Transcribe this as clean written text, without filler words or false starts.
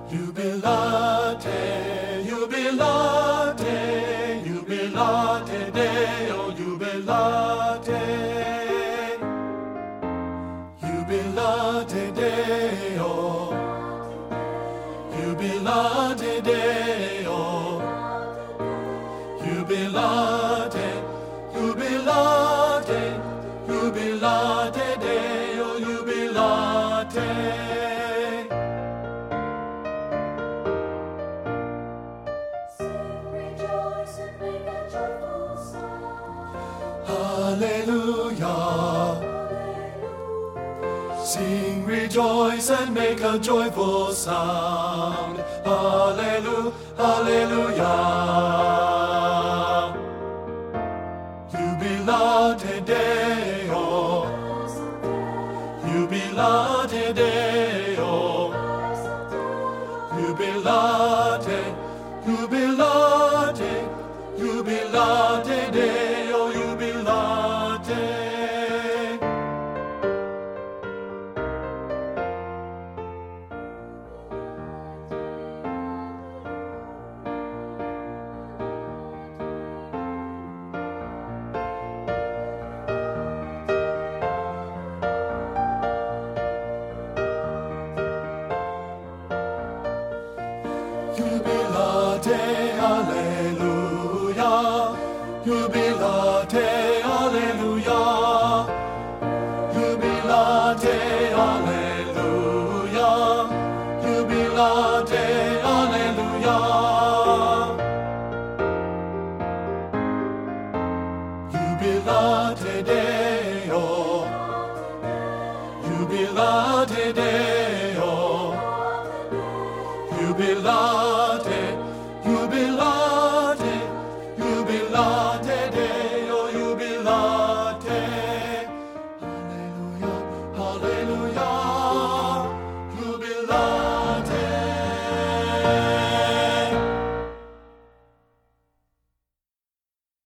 Jubilate, jubilate, jubilate Deo, jubilate. Jubilate Deo, jubilate Deo, jubilate, jubilate, jubilate Deo, jubilate. Hallelujah. Sing, rejoice, and make a joyful sound. Hallelujah, hallelujah. Jubilate Deo, jubilate Deo, jubilate, jubilate, jubilate Deo, jubilate. Jubilate, Alleluia. Jubilate, Alleluia. Jubilate, Alleluia. Jubilate, Alleluia. Jubilate Deo. Jubilate Deo. Jubilate.